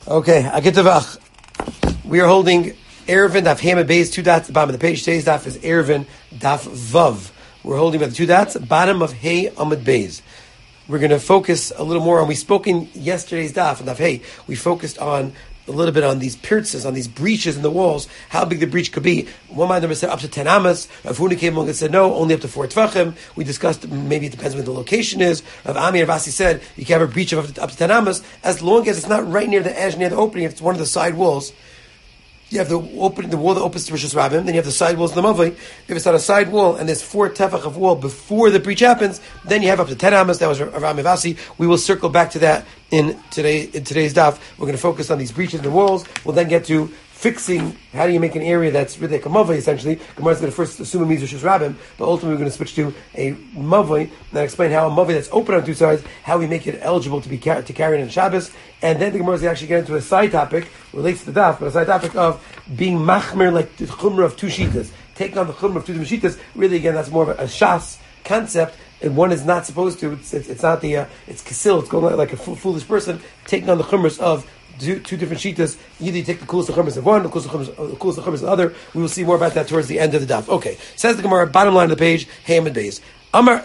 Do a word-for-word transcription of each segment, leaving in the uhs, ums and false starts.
Okay, Agitavach. We are holding Erevin Daf Hema Beis, two dots at the bottom of the page. Today's daf is Erevin Daf Vav. We're holding by the two dots, bottom of Hey Amud Beis. We're going to focus a little more on, we spoke in yesterday's daf, and daf Hey, we focused on a little bit on these pierces, on these breaches in the walls, how big the breach could be. One mind number said up to ten amas. Rav Huna came along and said no, only up to four tvachim. We discussed maybe it depends where the location is. Rav Ami Ravasi said you can have a breach of up to, up to ten amas as long as it's not right near the edge, near the opening. If it's one of the side walls, you have the open, the wall that opens to Rishus Rabbim, then you have the side walls in the Mavai. If it's on a side wall and there's four tefach of wall before the breach happens, then you have up to ten amas. That was Rav Ami Ravasi. We will circle back to that in today in today's daf. We're going to focus on these breaches in the walls. We'll then get to fixing how do you make an area that's really like a mavai, essentially. Gemara is going to first assume it means Rishus Rabbim, but ultimately we're going to switch to a mavai and explain how a mavai that's open on two sides, how we make it eligible to be car- to carry it on Shabbos. And then the Gemara is going to actually get into a side topic, relates to the daf, but a side topic of being machmer, like the chumrah of two shitas. Taking on the chumrah of two different shitas, really again that's more of a, a shas concept, and one is not supposed to, it's, it's, it's not the, uh, it's kasil, it's going like a f- foolish person, taking on the chumras of Two, two different shitas. Either you take the coolest chumras of one, the coolest chumras of the other. We will see more about that towards the end of the daf. Okay, says the Gemara, bottom line of the page, Hey Amud Beis. Amar,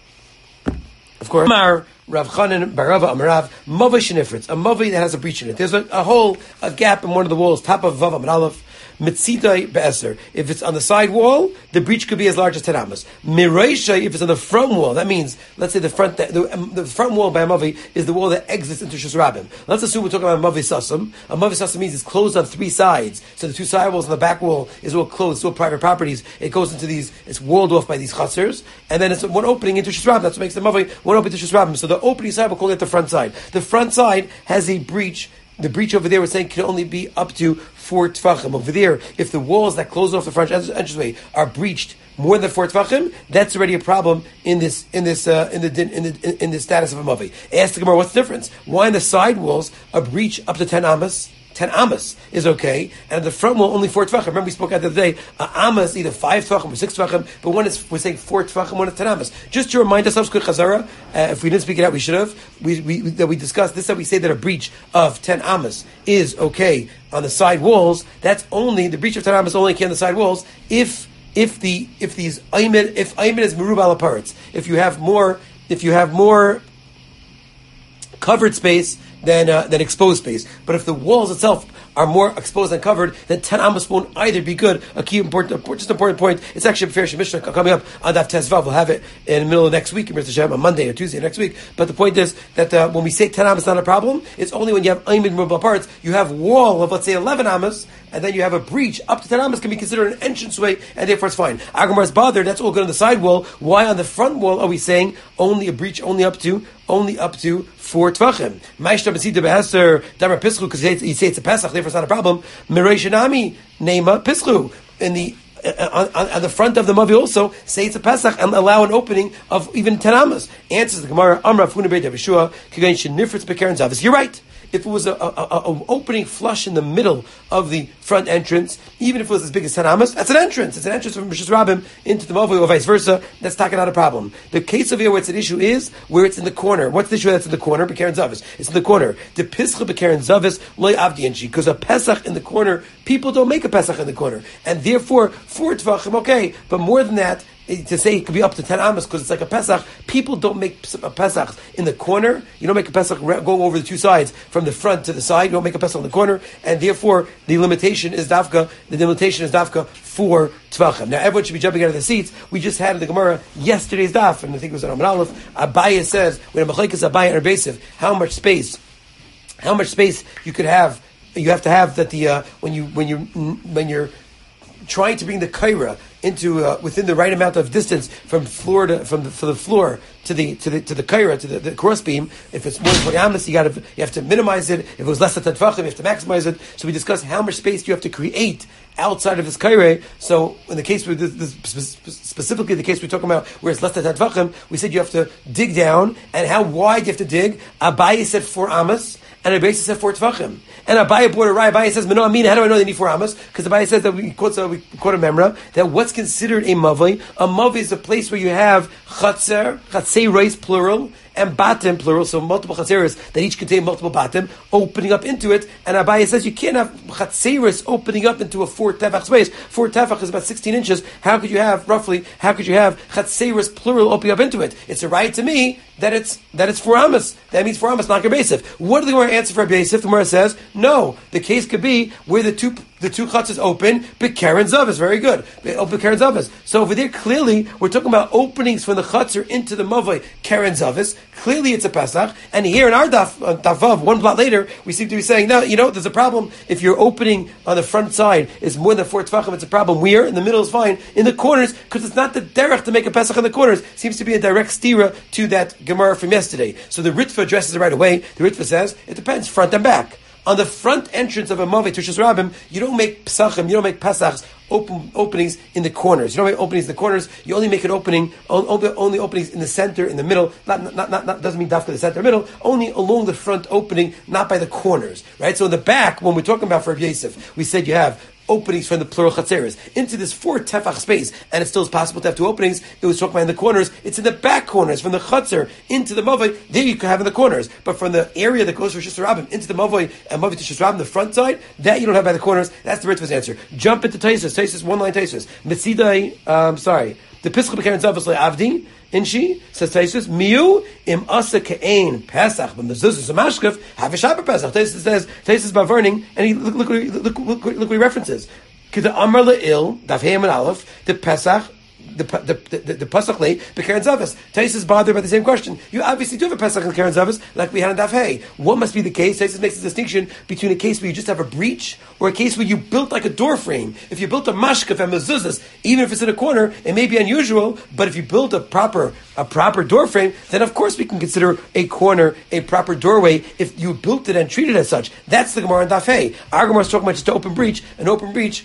of course, Amar Rav Chanan Barava Amarav Mavai Shenifritz, a mavai that has a breach in it. There's a, a hole, a gap in one of the walls, top of Vav Amar Aleph. Mitzidai be'eser. If it's on the side wall, the breach could be as large as ten amas. Mireisha, if it's on the front wall, that means, let's say the front, the, the, the front wall by a mavi is the wall that exits into Rishus Rabbim. Let's assume we're talking about a mavi sasam. A mavi sasam means it's closed on three sides. So the two side walls and the back wall is all closed, it's all private properties. It goes into these, it's walled off by these chatzers, and then it's one opening into Rishus Rabbim. That's what makes the mavi one opening into Rishus Rabbim. So the opening side, we'll call it the front side. The front side has a breach. The breach over there, we're saying, can only be up to four tefachim. Over there, if the walls that close off the front entranceway are breached more than four tefachim, that's already a problem in this in this uh, in the in the in the status of a mavi. Ask the Gemara, what's the difference? Why in the side walls a breach up to ten amas? Ten amas is okay, and the front wall only four tefachim. Remember we spoke out the other day. A amma is either five tefachim or six tefachim, but one is we're saying four tefachim, one is ten amas. Just to remind ourselves, quick chazara. Uh, if we didn't speak it out, we should have. We, we that we discussed this. That we say that a breach of ten amas is okay on the side walls. That's only the breach of ten amas only can on the side walls if if the if these aymed if aymed is merub ala parts. If you have more if you have more covered space than uh, than exposed space. But if the walls itself are more exposed than covered, then ten amos won't either be good. A key important, just important point. It's actually a fair Mishnah coming up on Daf Tezvav. We'll have it in the middle of next week, Mister Shem, on Monday or Tuesday next week. But the point is that uh, when we say ten amos not a problem, it's only when you have aymed mobile parts. You have wall of let's say eleven amos, and then you have a breach up to ten amos can be considered an entranceway, and therefore it's fine. Agamar is bothered. That's all good on the side wall. Why on the front wall are we saying only a breach only up to only up to four tvachim? Ma'ishta b'sida be'eser damar pischu, because you say it's a pesach, therefore it's not a problem. Mireishanami nema pischu, in the uh, on, on the front of the mavi also say it's a pesach and allow an opening of even ten amas. Answers the Gemara, Amra Funa Beit Yeshua Kigain Shenifritz Bekeren Zavis. You're right. If it was a, a, a, a opening flush in the middle of the front entrance, even if it was as big as ten amas, that's an entrance. It's an entrance from Rishus Rabbim into the Mavoi or vice versa. That's not a problem. The case of here where it's an issue is where it's in the corner. What's the issue that's in the corner? Bekeren Zavis. It's in the corner. The Pischa Bekeren Zavis loy avdienchi, because a Pesach in the corner, people don't make a Pesach in the corner, and therefore four tvachim okay, but more than that. To say it could be up to ten amas because it's like a Pesach. People don't make a Pesach in the corner. You don't make a Pesach go over the two sides from the front to the side. You don't make a Pesach in the corner, and therefore the limitation is dafka. The limitation is dafka for tvachim. Now everyone should be jumping out of the seats. We just had in the Gemara yesterday's daf, and I think it was on Amar Aleph. Abaye says when a machlekes Abaye and Rebbeisiv, how much space, how much space you could have. You have to have that the uh, when you when you when you're trying to bring the kaira into uh, within the right amount of distance from floor to from the, from the floor to the to the to the kaira to the, the cross beam. If it's more than twenty amas, you got to you have to minimize it. If it was less than ten tvachim, you have to maximize it. So we discussed how much space you have to create outside of this kaira. So in the case with this, this, specifically the case we're talking about where it's less than ten tvachim, we said you have to dig down, and how wide you have to dig. Abaye said four amas, and Abaye said four tvachim. And Abaye brought a raya. Abaye says, "Meno Amina." How do I know they need four amas? Because Abaye says that we quote uh, we quote a memra that what's considered a mavai. A mavai is a place where you have chatzer, chatzei reis plural, and batim, plural, so multiple chatzeros that each contain multiple batim, opening up into it. And Abaye says you can't have chatzeros opening up into a four tefach space. Four tefach is about sixteen inches. How could you have, roughly, how could you have chatzeros, plural, opening up into it? It's a right to me that it's that it's four amas. That means four amas, not Gebesif. What do the Gemara answer for Gebesif? The Gemara says, no, the case could be where the two the two chutzes open, Bekeren Zavas, very good. Open Keren Zavas. So over there, clearly, we're talking about openings from the chutzer into the mavoi, Keren Zavas. Clearly it's a Pesach. And here in our daf, uh, daf one blot later, we seem to be saying, no, you know, there's a problem. If your opening on the front side is more than four tefachim, it's a problem. Where? In the middle is fine. In the corners, because it's not the derech to make a Pesach in the corners. Seems to be a direct stira to that Gemara from yesterday. So the Ritva addresses it right away. The Ritva says, it depends, front and back. On the front entrance of a Mavei Tushas Rabbim, you don't make Pesachim, you don't make Pesachs open openings in the corners. You don't make openings in the corners. You only make an opening, only, only openings in the center, in the middle. Not, not, not, not doesn't mean dafka the center, middle. Only along the front opening, not by the corners. Right. So in the back, when we're talking about for Rabbi Yosef, we said you have openings from the plural chatzeres into this four tefach space, and it still is possible to have two openings. It was talking about in the corners. It's in the back corners from the chatzer into the mavoi. There you can have in the corners, but from the area that goes from Shus Rabbim into the mavoi and mavoi to Shus Rabbim, the front side, that you don't have by the corners. That's the Ritva's answer. Jump into Taisus. Taisus one line Taisus. Mitzidai. Um, sorry. The Pischa B'Keren Zavos LeAvdi. Inshi says Taisus Miu im asa ke'ein Pesach but mezuzah zamashkef have a Shabbat Pesach. Taisus says Taisus Bavarning, and he look look look look, look, look what he references. K'da Amar le'il Daf Hey and Aleph the Pesach. The the the, the Pesach lay B'Keren Zavos. Taisus is bothered by the same question. You obviously do have a Pesach in Keren Zavos, like we had in Daf Hey. What must be the case? Taisus makes a distinction between a case where you just have a breach or a case where you built like a door frame. If you built a mashkef and mezuzahs, even if it's in a corner, it may be unusual. But if you built a proper a proper door frame, then of course we can consider a corner a proper doorway if you built it and treated it as such. That's the Gemara in Daf Hey. Our Gemara is talking about just an open breach. An open breach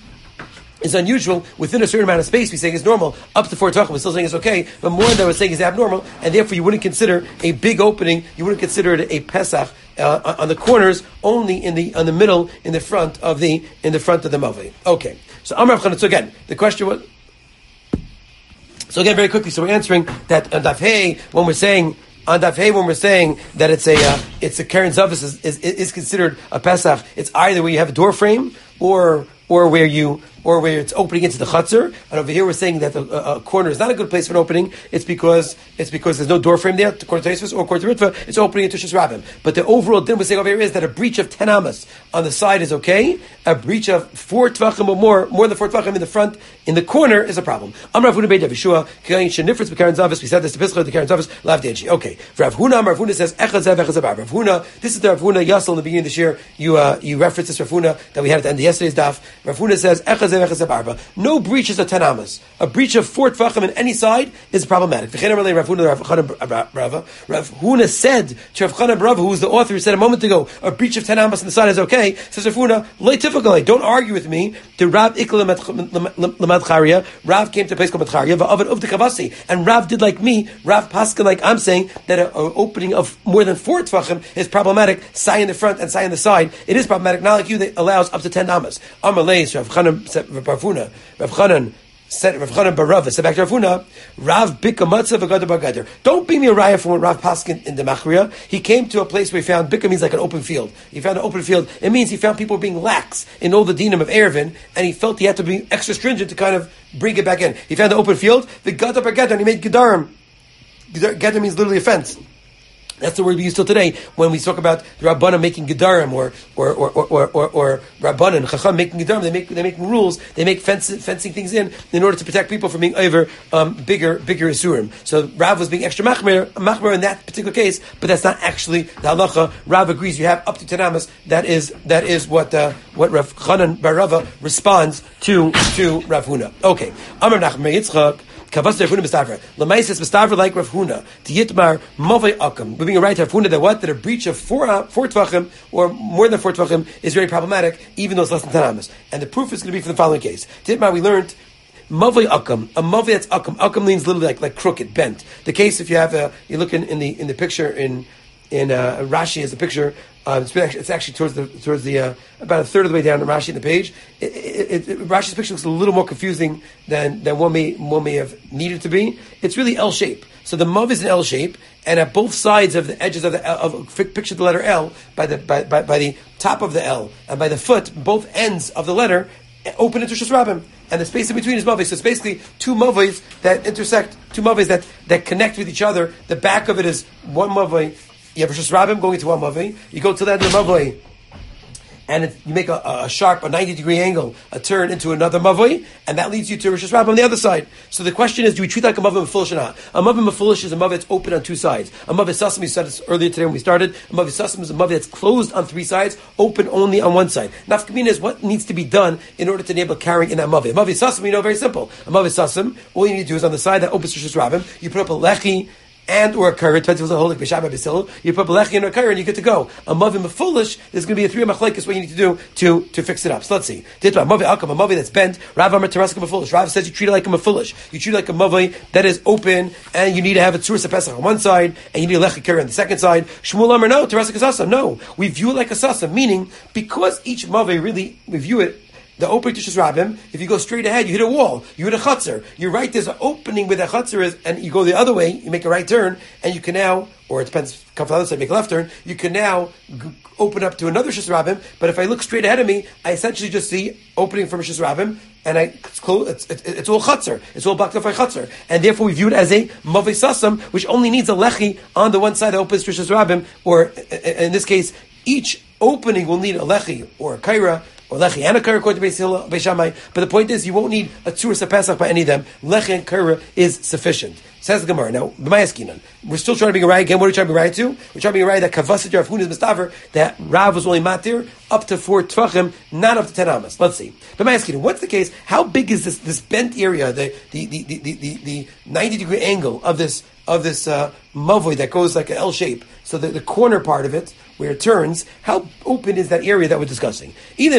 is unusual within a certain amount of space. We're saying is normal. Up to four tefachim, we're still saying it's okay. But more than we're saying is abnormal, and therefore you wouldn't consider a big opening. You wouldn't consider it a Pesach uh, on the corners, only in the on the middle, in the front of the in the front of the mavei. Okay. So Amar Avchanah. So again, the question was. So again, very quickly. So we're answering that on Daf Hey when we're saying. On Daf Hey, when we're saying that it's a uh, it's a Keren Zavos is, is is considered a Pesach, it's either where you have a door frame or or where you or where it's opening into the chutzner. And over here we're saying that the uh, corner is not a good place for an opening. It's because it's because there's no door frame there, according to Tosfos or according to Ritva, it's opening into Shus Rabbim. But the overall din we're saying over here is that a breach of ten amas on the side is okay. A breach of four tvachim or more, more than four tvachim in the front, in the corner is a problem. Amar Rav Huna Beit Rav Yeshua, Kayin Shenifritz B'Keren Zavos. We said this to Pischa, the Keren Zavos, Lav Denshi. Okay. Rav Huna, Amar Rav Huna says Echad Zev Echad Zev. Rav Huna, this is the Rav Huna Yasel in the beginning of this year. You uh, you referenced this Rav Huna that we had at the end of yesterday's daf. Rav Huna says Echad Zev Echad Zev. No breaches of ten amas. A breach of four tvachim on any side is problematic. Rav Huna said to Rav Chana Barava, who was the author, who said a moment ago, a breach of ten amas on the side is okay. Says Rav Huna, lay typical. Don't argue with me. The Rav Ikla Lamadcharia. Rav came to a place called Madcharia. Va'avad Uvda Kavasi. And Rav did like me. Rav Pascha, like I'm saying, that an opening of more than four tvachim is problematic. Sai in the front and Sai in the side. It is problematic. Not like you that allows up to ten amas. Amalei, Rav Chana Rav Huna. Rav Chanan said, Rav Chanan Barava said back to Rav Huna, Rav Bika Matzah v'Gadar B'Gadar. Don't be me a raya from when Rav Paskin in the Machria. He came to a place where he found Bika means like an open field. He found an open field. It means he found people being lax in all the dinim of Erevin, and he felt he had to be extra stringent to kind of bring it back in. He found an open field, the Gadar B'Gadar, and he made Gedarim. Gedar means literally a fence. That's the word we use till today when we talk about the Rabbanan making Gedarim or or or or or, or Rabbanan Chacham making Gedarim. They make they make rules. They make fence, fencing things in in order to protect people from being over um, bigger bigger Isurim. So Rav was being extra machmer machmer in that particular case, but that's not actually the halacha. Rav agrees you have up to ten amas. That is that is what uh, what Rav Chanan Barava responds to to Rav Huna. Okay, Amar Nachman Yitzchak. Kavas Rav Huna B'Stavra. Lamai says B'Stavra like Rav Huna. To Yitmar Mavei Akam. We're being right to Rav Huna that what? That a breach of four, uh, four tvachim or more than four tvachim is very problematic, even though it's less than ten amas. And the proof is going to be from the following case. Yitmar, we learned Mavei Akam. A Mavei that's Akam. Akam means literally like, like crooked, bent. The case, if you have a, you look in, in the in the picture in in uh, Rashi has a picture. Uh, it's, actually, it's actually towards the towards the uh, about a third of the way down in Rashi in the page. It, it, it, Rashi's picture looks a little more confusing than than one may one may have needed to be. It's really L shape. So the Mav is an L shape, and at both sides of the edges of the of picture the letter L by the by, by, by the top of the L and by the foot, both ends of the letter open into Rosh Hashanah. And the space in between is Mavos. So it's basically two Mavos that intersect, two Mavos that, that connect with each other. The back of it is one Mavoi. You have Rosh Hashanah going into one Mavoi. You go to the end of the Mavoi, and it, you make a, a sharp, a ninety degree angle, a turn into another Mavoi, and that leads you to Rosh Hashanah on the other side. So the question is, do we treat like a Mavoi Mefulish or not? A Mavoi Mefulish is a Mavoi that's open on two sides. A Mavoi Sasam, we said this earlier today when we started, a Mavoi Sasam is a Mavoi that's closed on three sides, open only on one side. Nafkamina is what needs to be done in order to enable carrying in that Mavoi. A Mavoi Sasam, we know, very simple. A Mavoi Sasam, all you need to do is on the side that opens Rosh Hashanah, you put up a Lechi, and or a curry, depends if it's a holy b'shabbat b'sil. You put belechi and a curry, and you're good to go. A mavim foolish, there's going to be a three machlekes what you need to do to to fix it up. So let's see. Ditma mavi alkam, a mavi that's bent. Rav Amar Taraska foolish. Rav says you treat it like a foolish. You treat it like a mavi that is open, and you need to have a tzur pesach on one side, and you need a lechi curry on the second side. Shmuel Amar no, Taraska sasa. No, we view it like a sasa, meaning because each mavi really we view it. The opening to Shizrabim, if you go straight ahead, you hit a wall, you hit a chutzner. You're right, there's an opening where the chutzner is, and you go the other way, you make a right turn, and you can now, or it depends, come from the other side, make a left turn, you can now g- open up to another Shizrabim, but if I look straight ahead of me, I essentially just see opening from Shizrabim, and I, it's, close, it's, it's, it's all chutzner, it's all blocked off by chutzner, and therefore we view it as a mavei sasam, which only needs a lechi on the one side that opens to Shizrabim, or in this case, each opening will need a lechi, or a kaira, or lechi and a kara according to Beis Beis Shammai. But the point is, you won't need a tzur pesach by any of them. Lechi and kara is sufficient. Says the Gemara. Now, b'mayaskinan, we're still trying to bring a raya again. What are we trying to bring a raya to? We're trying to bring a raya that kavasit Rav Huna is mistaver that Rav was only matir up to four tvachim, not up to ten amas. Let's see. B'mayaskinan, what's the case? How big is this this bent area, the the the the the, the ninety degree angle of this of this uh, mavoi that goes like an L shape? So the, the corner part of it, where it turns, how open is that area that we're discussing? Either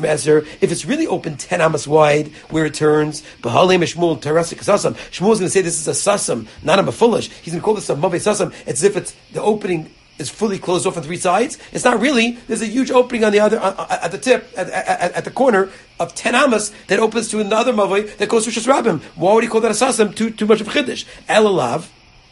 if it's really open ten amas wide, where it turns, Shmuel is going to say this is a sasam, not a mafulish. He's going to call this a mavei sasam. It's as if it's the opening is fully closed off on three sides. It's not really. There's a huge opening on the other, uh, at the tip, at, at, at the corner of ten amas that opens to another mavoi that goes to Shasrabim. Why would he call that a sasam? Too too much of a chiddush. Elalav.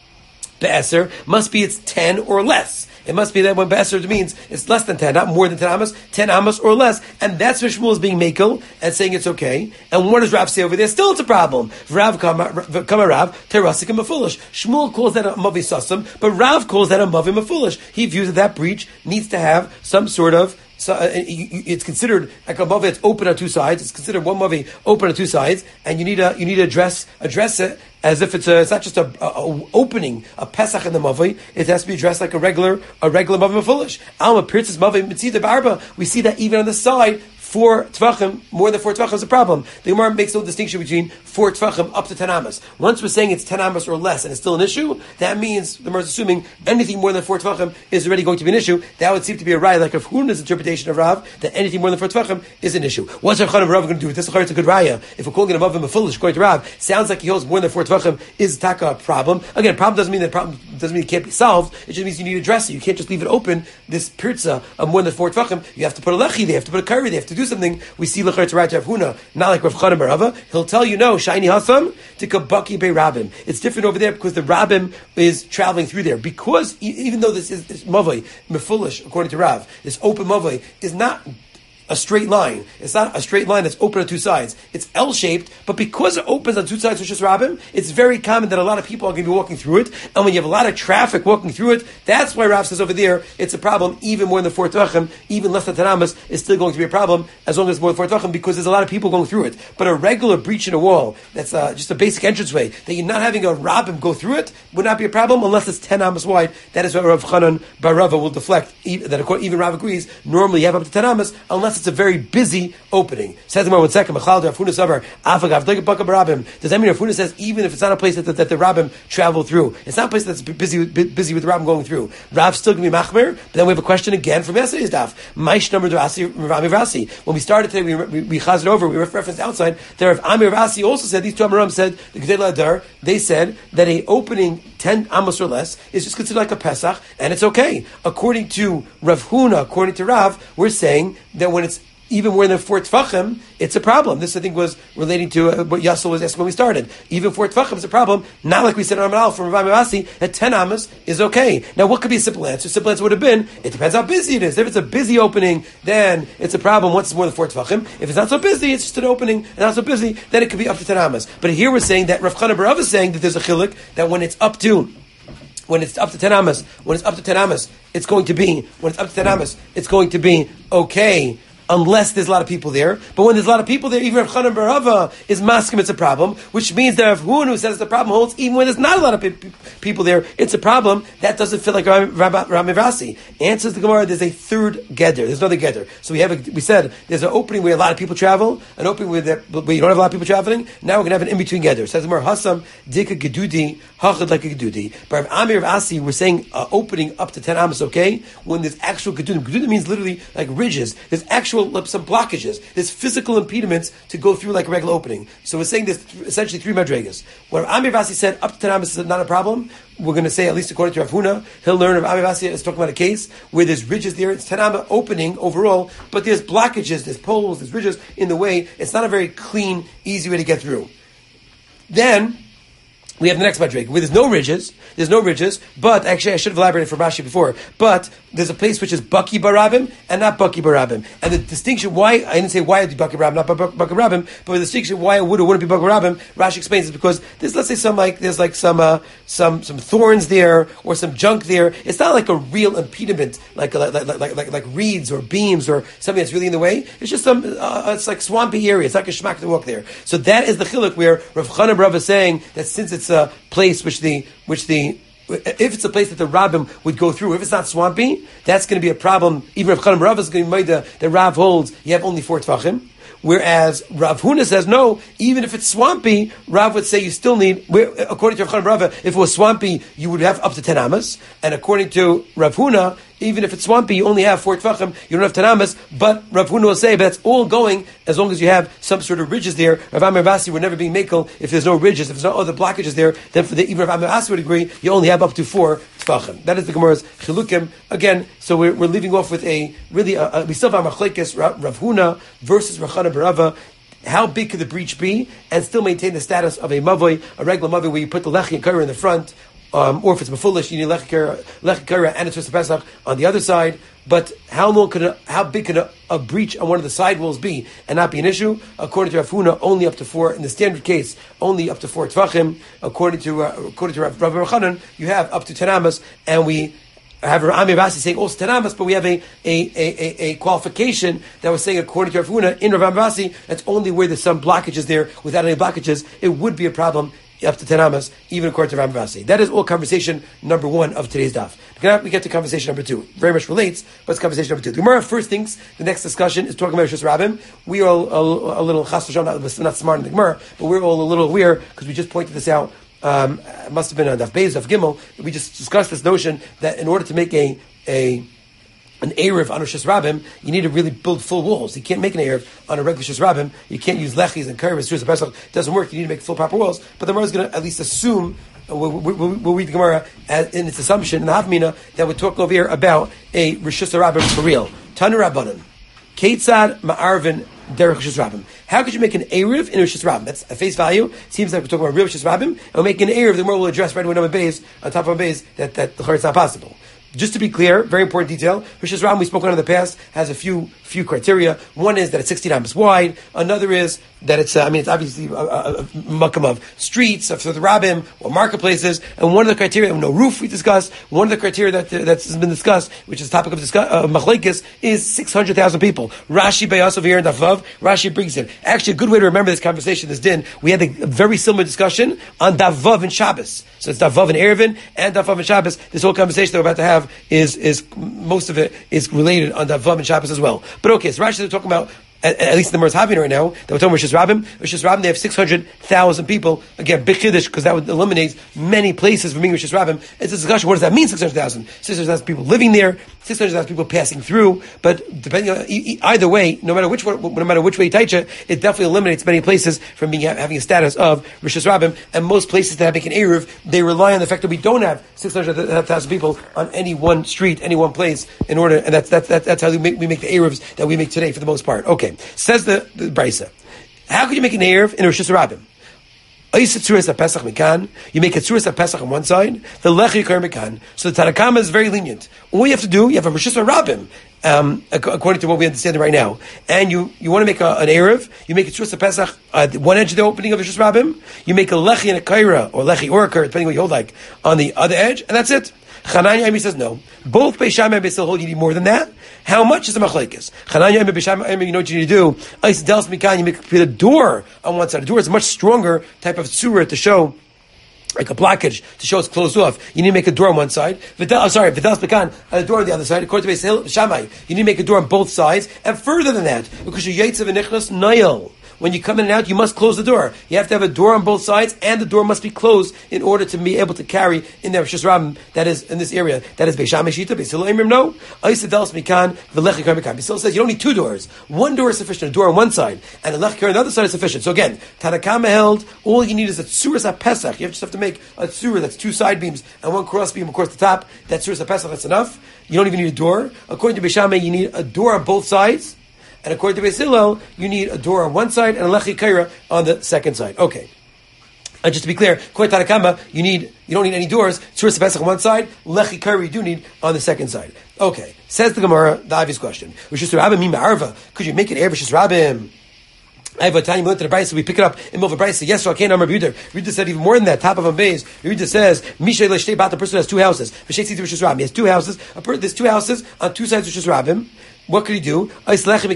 Be'eser must be it's ten or less. It must be that when Be'eser means it's less than ten, not more than ten amas, ten amas or less. And that's where Shmuel is being makel and saying it's okay. And what does Rav say over there? Still it's a problem. Rav kama Rav, terasik and mafulish. Shmuel calls that a mavi sasam, but Rav calls that a mavi mafulish. He views that that breach needs to have some sort of So uh, it's considered like a mavi that's open on two sides. It's considered one mavi open on two sides, and you need to you need to address address it as if it's a, it's not just a, a, a opening, a pesach in the mavi. It has to be addressed like a regular a regular mavi mafulish. Alma pirtzis mavi mitzida barba. We see that even on the side. Four tvachim, more than four tvachim is a problem. The Gemara makes no distinction between four tvachim up to ten amas. Once we're saying it's ten amas or less and it's still an issue, that means the Gemara is assuming anything more than four tvachim is already going to be an issue. That would seem to be a raya, like Rav Huna's interpretation of Rav, that anything more than four tvachim is an issue. What's Rav Chanan and Rav going to do with this? It's a good raya. If we're calling it a mavim a foolish, according to Rav, sounds like he holds more than four tvachim is taka a problem. Again, problem doesn't mean that problem doesn't mean it can't be solved. It just means you need to address it. You can't just leave it open. This pirza of more than four tvachim, you have to put a lechi, they have to put a curry, they have to do something. We see L'char to Rav Huna, not like Rav Chanan Barava. He'll tell you, no, shiny hasam to kabaki be Rabbim. It's different over there because the Rabbim is traveling through there. Because e- even though this is this mavai, mefulish, according to Rav, this open mavai is not a straight line. It's not a straight line that's open on two sides. It's L-shaped, but because it opens on two sides, which is Rabbim, it's very common that a lot of people are going to be walking through it. And when you have a lot of traffic walking through it, that's why Rav says over there, it's a problem. Even more than four tvachim, even less than tanamas, is still going to be a problem as long as it's more than four tvachim, because there's a lot of people going through it. But a regular breach in a wall, that's uh, just a basic entranceway, that you're not having a Rabbim go through it, would not be a problem unless it's ten amas wide. That is why Rav Chanan Bar Rava will deflect. That even Rav agrees. Normally you have up to ten amas, unless it's a very busy opening. Says the one second. Does that mean Rav Huna says even if it's not a place that, that, that the Rabbim travel through, it's not a place that's busy busy with the Rabbim going through? Rav still going to be machmer. But then we have a question again from yesterday's daf. Maish number Rasi. When we started today, we we, we chazed over. We referenced outside. There, Amir Rasi also said these two Amarim said the Gedei Ladar. They said that a opening ten amos or less is just considered like a Pesach, and it's okay. According to Rav Huna, according to Rav, we're saying that when it's even more than four tefachim, it's a problem. This, I think, was relating to uh, what Yassel was asking when we started. Even four tefachim is a problem. Not like we said in Ramal from Rav Mivasi, that ten amos is okay. Now, what could be a simple answer? Simple answer would have been, it depends how busy it is. If it's a busy opening, then it's a problem once it's more than four tefachim. If it's not so busy, it's just an opening, and not so busy, then it could be up to ten amos. But here we're saying that Rav Chana bar Rav is saying that there's a chiluk, that when it's up to When it's up to ten amos, when it's up to ten amos, it's going to be, when it's up to ten amos, it's going to be okay, unless there's a lot of people there. But when there's a lot of people there, even Rav Chanan bar Rava is maskim, it's a problem, which means that Rav Hun, who says the problem holds, even when there's not a lot of pe- people there, it's a problem. That doesn't feel like Rav Mivasi. Answers the Gemara, there's a third geder. There's another geder. So we have, a, we said, there's an opening where a lot of people travel, an opening where, where you don't have a lot of people traveling. Now we're going to have an in-between geder. Says the Gemara, Hasam, Dika Gedudi, Hachad like a Gedudi. But Rav Amir Rav Asi, we're saying uh, opening up to ten amos, okay? When there's actual Gedudim. Gedudim means literally like ridges. There's actual some blockages. There's physical impediments to go through like a regular opening. So we're saying there's essentially three madregas. Where Amir Vasi said up to ten amos is not a problem, we're going to say, at least according to Rav Huna, he'll learn of Amir Vasi is talking about a case where there's ridges there. It's ten amos opening overall, but there's blockages, there's poles, there's ridges in the way. It's not a very clean, easy way to get through. Then we have the next madrega where there's no ridges. There's no ridges, but actually I should have elaborated for Rashi before. But there's a place which is Baki Barabim and not Baki Barabim. And the distinction why I didn't say why it would be Baki Barabim, not Baki Barabim, but the distinction why it would or wouldn't be Baki Barabim, Rashi explains is because there's, let's say, some like there's like some uh, some some thorns there or some junk there. It's not like a real impediment, like like like like, like, like reeds or beams or something that's really in the way. It's just some uh, it's like swampy area. It's like a shmak to walk there. So that is the chiluk where Rav Chanan bar Rav is saying that since it's a place which the which the if it's a place that the rabbim would go through, if it's not swampy, that's going to be a problem. Even if Chanan bar Rav is going to be made the, the Rav holds, you have only four tvachim. Whereas Rav Huna says, no, even if it's swampy, Rav would say you still need, according to Rav Chanan bar Rav, if it was swampy, you would have up to ten amas. And according to Rav Huna, even if it's swampy, you only have four tvachim, you don't have ten amas, but Rav Huna will say, but that's all going as long as you have some sort of ridges there. Rav Amir Vasi would never be makel if there's no ridges, if there's no other blockages there, then for the, even Rav Amir Vasi would agree, you only have up to four tvachim. That is the Gemara's chilukim. Again, so we're, we're leaving off with a, really, a, a, we still have Machlekes, Rav, Rav Huna versus Rav Chanan bar Rava. How big could the breach be and still maintain the status of a mavoi, a regular mavoi where you put the lechi and kara in the front, Um, or if it's mafulish, you need lechi kara and it's just a pesach on the other side. But how long could a, how big could a, a breach on one of the side walls be and not be an issue? According to Rav Huna, only up to four. In the standard case, only up to four tvachim. According to uh, according to Rav Rav Chanan, you have up to ten amas, and we have Rav Amir Vasi saying also ten amas, but we have a a, a, a qualification that was saying according to Rav Huna in Rav Amir Vasi, that's only where there's some blockages there. Without any blockages, it would be a problem up to ten amas, even according to Rav Vasi. That is all conversation number one of today's daf. Now we get to conversation number two. Very much relates, but it's conversation number two. The Gemara first thinks the next discussion is talking about Rishus Rabbim. We are all a, a little chas v'shalom, not, not smart in the Gemara, but we're all a little weird because we just pointed this out. Um, it must have been on daf Beis, daf Gimel. We just discussed this notion that in order to make a a an Erev on Rishus Rabbim, you need to really build full walls. You can't make an Erev on a regular Rishus Rabbim. You can't use lechis and curves. It doesn't work. You need to make full proper walls. But the Gemara is going to at least assume, uh, we'll, we'll, we'll read the Gemara as, in its assumption, in the Havmina, that we're talking over here about a Rishus Rabbim for real. Tanu Rabbanan. Ketzad Ma'arvin Derech Rishus Rabbim. How could you make an Erev in Rishus Rabbim? That's a face value. Seems like we're talking about real Rishus Rabbim. And we're making an Erev, the Gemara will address right away on base, on top of a base, that, that the it's not possible. Just to be clear, very important detail, Rishus Rabbim we spoke on in the past has a few few criteria. One is that it's sixteen amas wide. Another is that it's, uh, I mean, it's obviously a, a, a makam of streets, of the Rabbim, or marketplaces. And one of the criteria, no roof we discussed, one of the criteria that uh, that's been discussed, which is the topic of discuss, uh, machlekes, is six hundred thousand people. Rashi Bayas over here in Davav, Rashi brings in. Actually, a good way to remember this conversation, this din, we had a very similar discussion on Davav and Shabbos. So it's Davav and Erevin, and Davav and Shabbos. This whole conversation that we're about to have is, is most of it is related on Davav and Shabbos as well. But okay, so Rashi is talking about, at, at least the Gemara is having right now, that we're talking about Rishus Rabbim. Rishus Rabbim, they have six hundred thousand people. Again, big chiddush, because that would eliminate many places from being Rishus Rabbim. It's a discussion, what does that mean, six hundred thousand? six hundred thousand people living there, six hundred thousand people passing through. But depending on either way, no matter which one, no matter which way you taicha, it definitely eliminates many places from being having a status of Rishus Rabbim. And most places that make an eruv, they rely on the fact that we don't have six hundred thousand people on any one street, any one place, in order, and that's that's that's, that's how we make, we make the eruvs that we make today for the most part. Okay, says the, the Brisa. How could you make an eruv in Rishus Rabbim? You make a tzuras Pesach on one side, the lechi kar mekan. So the Tanakama is very lenient. All you have to do, you have a Rishus Rabbim, um, according to what we understand right now, and you, you want to make a, an eruv, you make a tzuras Pesach at one edge of the opening of the Rishus Rabbim, you make a lechi and a kaira, or lechi or a kaira, depending on what you hold like, on the other edge, and that's it. Chananya Amy says no. Both Beis Shammai and Beis Hillel hold you need more than that. How much is the machlekes? Chananya Amy, Beis Shammai, you know what you need to do? Ice dels mikan, you make a door on one side. A door is a much stronger type of surah to show, like a blockage to show it's closed off. You need to make a door on one side. Vidal, oh, sorry, Vidal Spikan, a door on the other side. According to Beis Shammai, you need to make a door on both sides. And further than that, because you yaitzav v'nichnas nayel. When you come in and out, you must close the door. You have to have a door on both sides, and the door must be closed in order to be able to carry in there Rishus Rabbim that is in this area. That is Beis Shammai Shita, Beis Hillel Imrim no. Aisadelos Mikan v'lechi kar mikan. Beis Hillel says you don't need two doors. One door is sufficient. A door on one side, and a lechi kar on the other side is sufficient. So again, Tanakama held all you need is a tzuras HaPesach. You just have to make a tzura that's two side beams and one cross beam across the top. That tzuras HaPesach, that's enough. You don't even need a door. According to Beis Shammai, you need a door on both sides. And according to Beis Hillel, you need a door on one side and a lechi kaira on the second side. Okay. And just to be clear, according to Tanakama, you need you don't need any doors. Tzuras HaPesach on one side, lechi kaira you do need on the second side. Okay. Says the Gemara, the obvious question. Rishus Rabbim mi ma'arva. Could you make an air Rishus Rabbim? I have a tiny moment to the Brisa. We pick it up in Milva Brisa. Yes, so I can't remember Rebuder. Rebuder said even more than that. Top of Ambeis. Rebuder says, Mishay Leshtei Bat, the person has two houses. He has two houses. A per, there's two houses on two sides of Rishus Rabbim. What could he do? He could put a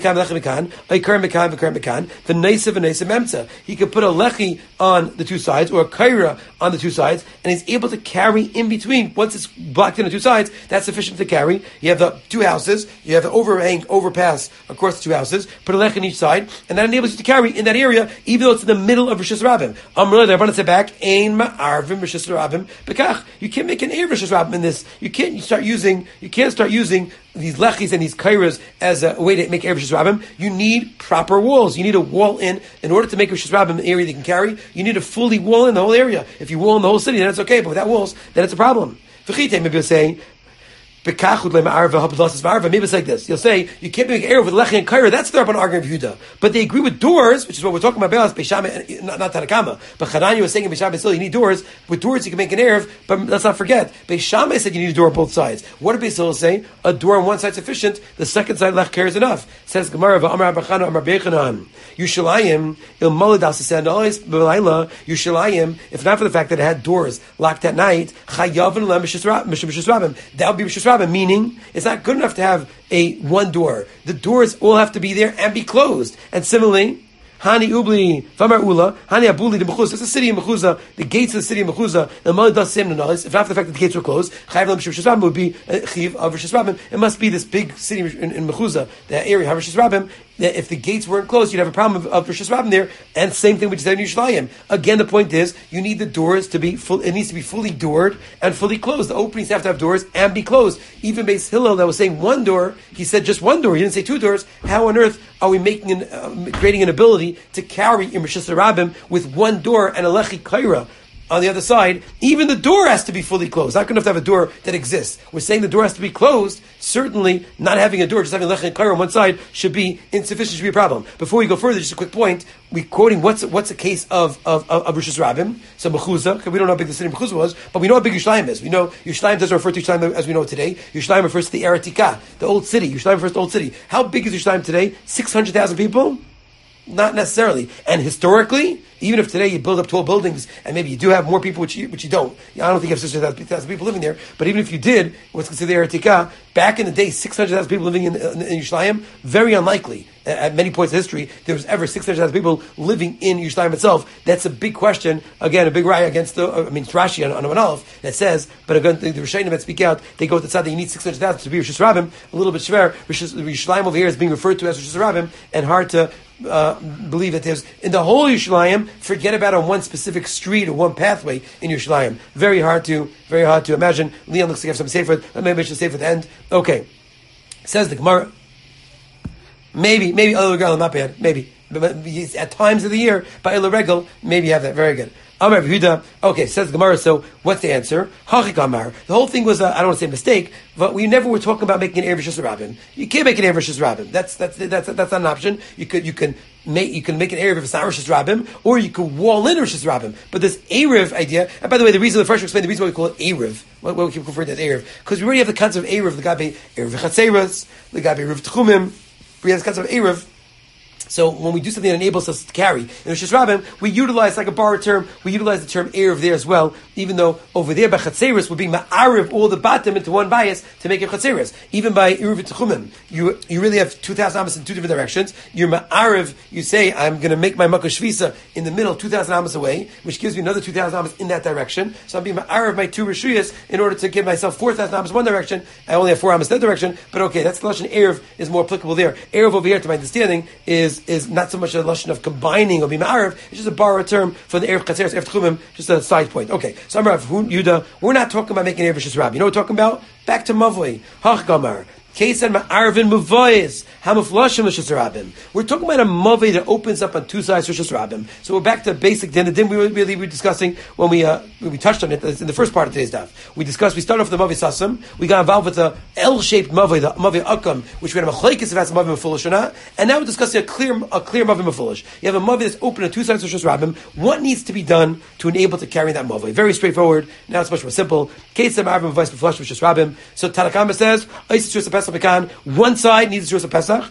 lechi on the two sides, or a kaira on the two sides, and he's able to carry in between. Once it's blocked in the two sides, that's sufficient to carry. You have the two houses, you have the overhang, overpass across the two houses, put a lechi on each side, and that enables you to carry in that area, even though it's in the middle of Rishus Rabbim. Amrullah, the Rabbanan said back, Ein ma'arvim Rishus Rabbim bekach. You can't make an air Rishus Rabbim in this. You can't start using, you can't start using these lechis and these kairas as a way to make Erev Rishus Rabbim. You need proper walls. You need a wall in. In order to make Rishus Rabbim an area they can carry, you need to fully wall in the whole area. If you wall in the whole city, then it's okay. But without walls, then it's a problem. Maybe you'll say, maybe it's like this. You'll say, you can't make Erev with Lechi and Kaira. That's the Rabban argument of Yehuda. But they agree with doors, which is what we're talking about, Beis Shammai, not, not Tanakama. But Chananya was saying in Beis Shammai still, you need doors. With doors, you can make an Erev. But let's not forget, Beis Shammai said you need a door on both sides. What did Beis Hillel say? A door on one side is sufficient. The second side, Lech Kaira, is enough. Says Gemara, V'amar Abachana, Amar Bechanan. Yushalayim, Il Maladas, said, Yushalayim, if not for the fact that it had doors locked at night, Chayav Lem Rishus Rabbim. That would be Rishus Rabbim, meaning it's not good enough to have a one door. The doors all have to be there and be closed. And similarly, Hani Ubli, Famar Ula, Hani Abuli, the Mechuzah, it's a city of Mechuzah, the gates of the city of Mechuzah, the Malad does same noise. If after the fact that the gates were closed, Chayav Lam Rishus Rabbim would be a Chiv of Rishus Rabbim. It must be this big city in, in Mechuzah, that area, of Rishus Rabbim. That if the gates weren't closed, you'd have a problem of, of Rishus Rabbim there. And same thing we just said in Yerushalayim. Again, the point is, you need the doors to be full, it needs to be fully doored and fully closed. The openings have to have doors and be closed. Even Beis Hillel that was saying one door, he said just one door. He didn't say two doors. How on earth are we making an, uh, creating an ability to carry in Rishus Rabbim with one door and a lechi kaira on the other side? Even the door has to be fully closed. Not good enough to have a door that exists. We're saying the door has to be closed. Certainly, not having a door, just having lechi and kaira on one side should be insufficient, should be a problem. Before we go further, just a quick point. We're quoting what's what's a case of of, of, of Rishus Rabbim. So Mechuzah, because we don't know how big the city of Mechuzah was, but we know how big Yerushalayim is. We know Yerushalayim doesn't refer to Yerushalayim as we know today. Yerushalayim refers to the Eretika, the old city. Yerushalayim refers to the old city. How big is Yerushalayim today? Six hundred thousand people? Not necessarily. And historically, even if today you build up tall buildings and maybe you do have more people, which you, which you don't. I don't think you have six hundred thousand people living there, but even if you did, what's considered the Eretika, back in the day, six hundred thousand people living in, in, in Yerushalayim, very unlikely. At many points in history, there was ever six hundred thousand people living in Yerushalayim itself. That's a big question. Again, a big riot against the, I mean, it's Rashi on, on an Aleph that says, but again, the, the Rishonim that speak out, they go to the side that you need six hundred thousand to be Rishus Rabbim, a little bit schwer. Yerushalayim over here is being referred to as Rishus Rabbim, and hard to uh, believe that there's, in the whole Yerushalayim, forget about on one specific street or one pathway in Yerushalayim. Very hard to, very hard to imagine. Leon looks like I have some safer, maybe I should say for the end. Okay. Says the Gemara. Maybe, maybe Elul Regal, not bad. Maybe. But, but at times of the year, by Elul Regal, maybe you have that. Very good. Amar Yehuda. Okay, says the Gemara. So what's the answer? Hachik Amar. The whole thing was, uh, I don't want to say a mistake, but we never were talking about making an Erev Rishus Rabbim. You can't make an Erev Rishus Rabbim. That's that's that's that's not an option. You could you can make you can make an Erev if it's not Rishus Rabbim, or you could wall in Rishus Rabbim. But this Erev idea, and by the way, the reason the first explained the reason why we call it Erev, why we keep referring to it as Erev, because we already have the concept of Erev. The Gabe Erev Chatzeros, the Gabe Erev Tchumim. We have the concept of Erev. So when we do something that enables us to carry in Rishus Rabbim, we utilize, like a borrowed term, we utilize the term Erev there as well, even though over there by Chatzeris we're being ma'ariv all the batim into one bias to make it Chatzeris. Even by Erev Tchumim, you you really have two thousand amas in two different directions. You're ma'ariv, you say, I'm going to make my Makkah Shvisa in the middle, two thousand amas away, which gives me another two thousand amas in that direction. So I'm being ma'ariv my two Rishuyas in order to give myself four thousand amas one direction. I only have four amas in that direction, but okay, that's the Lashon Erev is more applicable there. Erev over here, to my understanding, is is not so much a lesson of combining or bima'ariv. It's just a borrowed term for the Erev Chatzeres, Erev Tchumim, just a side point. Okay, so I'm Rav Yuda. We're not talking about making Erev Rishus Rabbim. You know what we're talking about? Back to Mavoi. Hach Gamar. We're talking about a mavei that opens up on two sides Rishus Rabbim. So we're back to basic din. The din we were really were discussing when we uh, when we touched on it in the first part of today's daf. We discussed. We started off with the mavei sasam. We got involved with the L-shaped mavei, the mavei akam, which we had a machlekes if that's a mavei mefulish or not. And now we're discussing a clear a clear mavei mefulish. You have a mavei that's open on two sides Rishus Rabbim. What needs to be done to enable to carry that mavei? Very straightforward. Now it's much more simple. So Tanakama says, one side needs a Shus Pesach,